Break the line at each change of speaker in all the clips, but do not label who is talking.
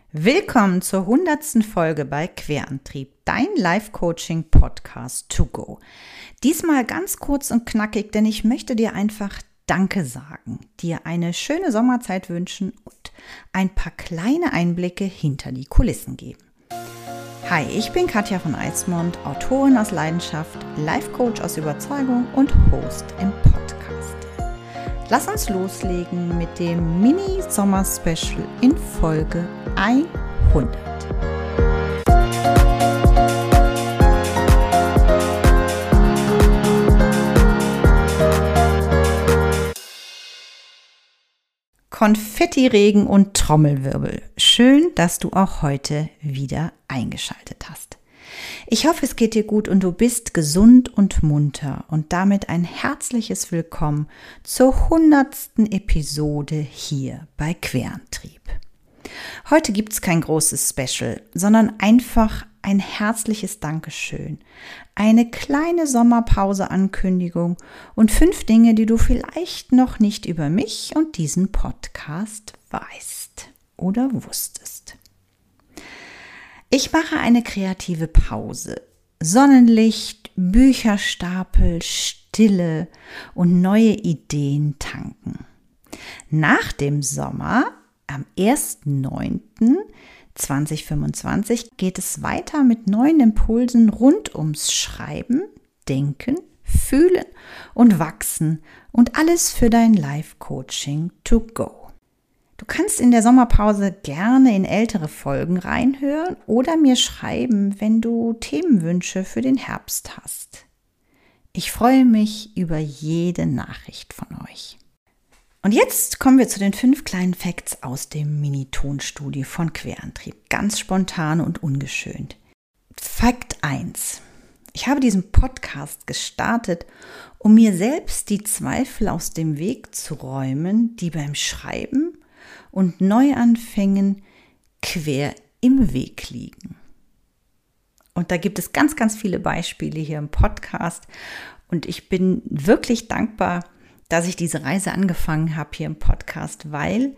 Willkommen zur 100. Folge bei Querantrieb, dein Life-Coaching-Podcast to go. Diesmal ganz kurz und knackig, denn ich möchte dir einfach Danke sagen, dir eine schöne Sommerzeit wünschen und ein paar kleine Einblicke hinter die Kulissen geben. Hi, ich bin Katja von Eismond, Autorin aus Leidenschaft, Life-Coach aus Überzeugung und Host im Podcast. Lass uns loslegen mit dem Mini-Sommer-Special in Folge 100. Konfettiregen und Trommelwirbel. Schön, dass du auch heute wieder eingeschaltet hast. Ich hoffe, es geht dir gut und du bist gesund und munter und damit ein herzliches Willkommen zur 100. Episode hier bei Querantrieb. Heute gibt es kein großes Special, sondern einfach ein herzliches Dankeschön, eine kleine Sommerpause-Ankündigung und 5 Dinge, die du vielleicht noch nicht über mich und diesen Podcast weißt oder wusstest. Ich mache eine kreative Pause. Sonnenlicht, Bücherstapel, Stille und neue Ideen tanken. Nach dem Sommer, am 1.9.2025, geht es weiter mit neuen Impulsen rund ums Schreiben, Denken, Fühlen und Wachsen und alles für dein Life-Coaching to go. Du kannst in der Sommerpause gerne in ältere Folgen reinhören oder mir schreiben, wenn du Themenwünsche für den Herbst hast. Ich freue mich über jede Nachricht von euch. Und jetzt kommen wir zu den 5 kleinen Facts aus dem Mini-Tonstudio von Querantrieb. Ganz spontan und ungeschönt. Fakt 1. Ich habe diesen Podcast gestartet, um mir selbst die Zweifel aus dem Weg zu räumen, die beim Schreiben und Neuanfängen quer im Weg liegen. Und da gibt es ganz, ganz viele Beispiele hier im Podcast. Und ich bin wirklich dankbar, dass ich diese Reise angefangen habe hier im Podcast, weil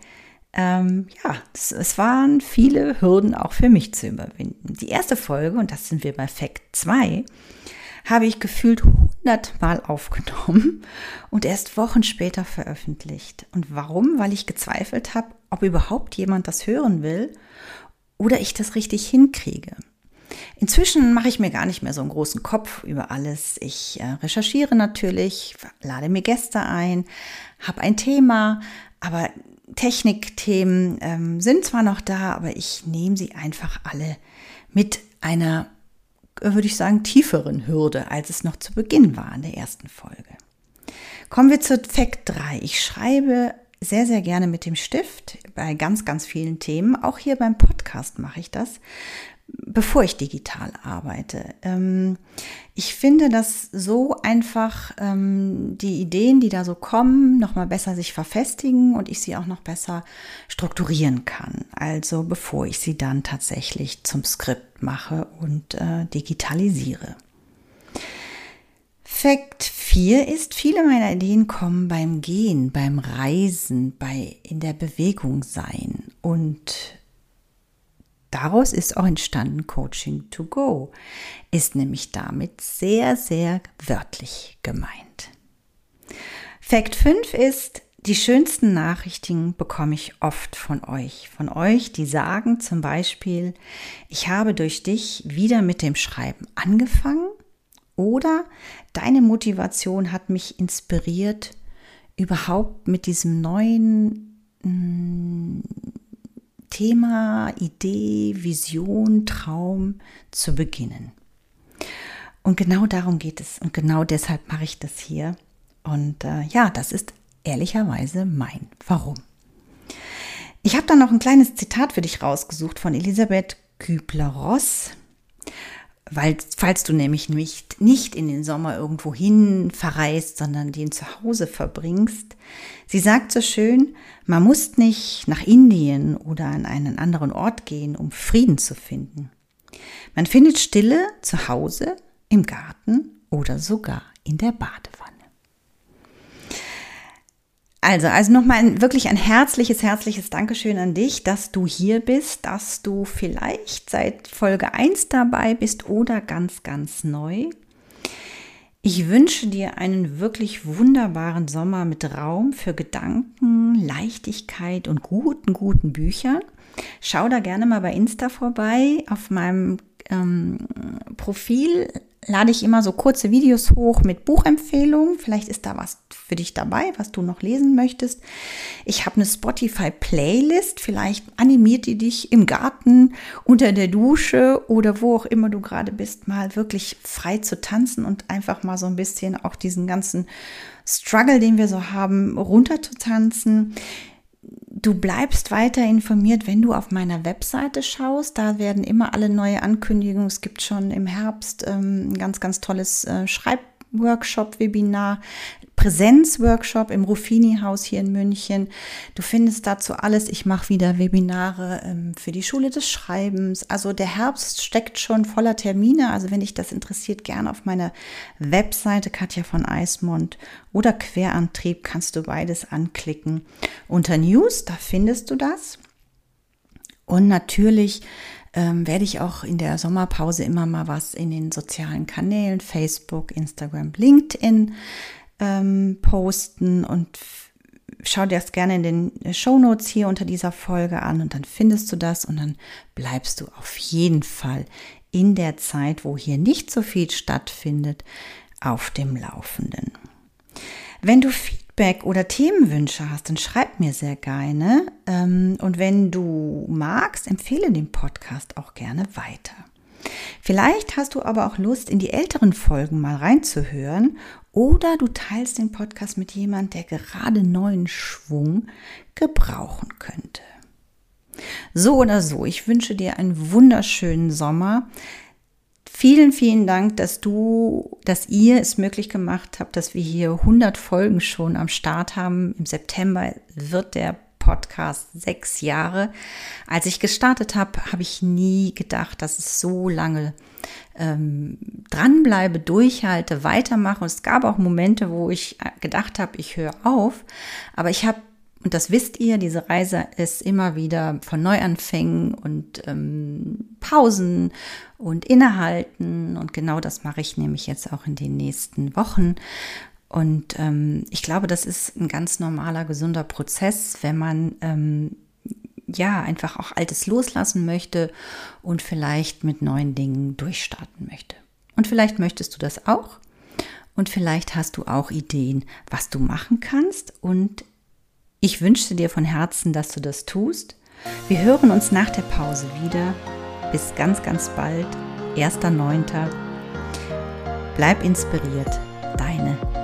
es waren viele Hürden auch für mich zu überwinden. Die erste Folge, und das sind wir bei Fakt 2, habe ich gefühlt 100 Mal aufgenommen und erst Wochen später veröffentlicht. Und warum? Weil ich gezweifelt habe, ob überhaupt jemand das hören will oder ich das richtig hinkriege. Inzwischen mache ich mir gar nicht mehr so einen großen Kopf über alles. Ich recherchiere natürlich, lade mir Gäste ein, habe ein Thema, aber Technikthemen sind zwar noch da, aber ich nehme sie einfach alle mit einer, würde ich sagen, tieferen Hürde, als es noch zu Beginn war in der ersten Folge. Kommen wir zu Fakt 3. Ich schreibe sehr, sehr gerne mit dem Stift bei ganz, ganz vielen Themen. Auch hier beim Podcast mache ich das, bevor ich digital arbeite. Ich finde, dass so einfach die Ideen, die da so kommen, nochmal besser sich verfestigen und ich sie auch noch besser strukturieren kann. Also bevor ich sie dann tatsächlich zum Skript mache und digitalisiere. Fakt 4 ist, viele meiner Ideen kommen beim Gehen, beim Reisen, in der Bewegung sein und daraus ist auch entstanden Coaching to go, ist nämlich damit sehr, sehr wörtlich gemeint. Fakt 5 ist, die schönsten Nachrichten bekomme ich oft von euch, die sagen zum Beispiel, ich habe durch dich wieder mit dem Schreiben angefangen oder deine Motivation hat mich inspiriert, überhaupt mit diesem neuen Thema, Idee, Vision, Traum zu beginnen. Und genau darum geht es und genau deshalb mache ich das hier. Und das ist ehrlicherweise mein Warum. Ich habe dann noch ein kleines Zitat für dich rausgesucht von Elisabeth Kübler-Ross, weil falls du nämlich nicht in den Sommer irgendwo hin verreist, sondern den zu Hause verbringst. Sie sagt so schön, man muss nicht nach Indien oder an einen anderen Ort gehen, um Frieden zu finden. Man findet Stille zu Hause, im Garten oder sogar in der Badewanne. Also nochmal wirklich ein herzliches Dankeschön an dich, dass du hier bist, dass du vielleicht seit Folge 1 dabei bist oder ganz, ganz neu. Ich wünsche dir einen wirklich wunderbaren Sommer mit Raum für Gedanken, Leichtigkeit und guten Büchern. Schau da gerne mal bei Insta vorbei. Auf meinem Profil lade ich immer so kurze Videos hoch mit Buchempfehlungen. Vielleicht ist da was für dich dabei, was du noch lesen möchtest. Ich habe eine Spotify-Playlist. Vielleicht animiert die dich im Garten, unter der Dusche oder wo auch immer du gerade bist, mal wirklich frei zu tanzen und einfach mal so ein bisschen auch diesen ganzen Struggle, den wir so haben, runter zu tanzen. Du bleibst weiter informiert, wenn du auf meiner Webseite schaust. Da werden immer alle neue Ankündigungen. Es gibt schon im Herbst ein ganz, ganz tolles Schreibworkshop-Webinar, Präsenzworkshop im Ruffini-Haus hier in München. Du findest dazu alles. Ich mache wieder Webinare für die Schule des Schreibens. Also der Herbst steckt schon voller Termine. Also wenn dich das interessiert, gerne auf meiner Webseite Katja von Eismond oder Querantrieb kannst du beides anklicken. Unter News, da findest du das. Und natürlich werde ich auch in der Sommerpause immer mal was in den sozialen Kanälen, Facebook, Instagram, LinkedIn posten und schau dir das gerne in den Shownotes hier unter dieser Folge an und dann findest du das und dann bleibst du auf jeden Fall in der Zeit, wo hier nicht so viel stattfindet, auf dem Laufenden. Wenn du Feedback oder Themenwünsche hast, dann schreib mir sehr gerne und wenn du magst, empfehle den Podcast auch gerne weiter. Vielleicht hast du aber auch Lust, in die älteren Folgen mal reinzuhören oder du teilst den Podcast mit jemandem, der gerade neuen Schwung gebrauchen könnte. So oder so, ich wünsche dir einen wunderschönen Sommer. Vielen Dank, dass ihr es möglich gemacht habt, dass wir hier 100 Folgen schon am Start haben. Im September wird der Podcast 6 Jahre. Als ich gestartet habe, habe ich nie gedacht, dass es so lange dranbleibe, durchhalte, weitermache. Und es gab auch Momente, wo ich gedacht habe, ich höre auf. Aber ich habe, und das wisst ihr, diese Reise ist immer wieder von Neuanfängen und Pausen und Innehalten. Und genau das mache ich nämlich jetzt auch in den nächsten Wochen. Und ich glaube, das ist ein ganz normaler, gesunder Prozess, wenn man einfach auch Altes loslassen möchte und vielleicht mit neuen Dingen durchstarten möchte. Und vielleicht möchtest du das auch. Und vielleicht hast du auch Ideen, was du machen kannst. Und ich wünsche dir von Herzen, dass du das tust. Wir hören uns nach der Pause wieder. Bis ganz, ganz bald. 1.9. Bleib inspiriert. Deine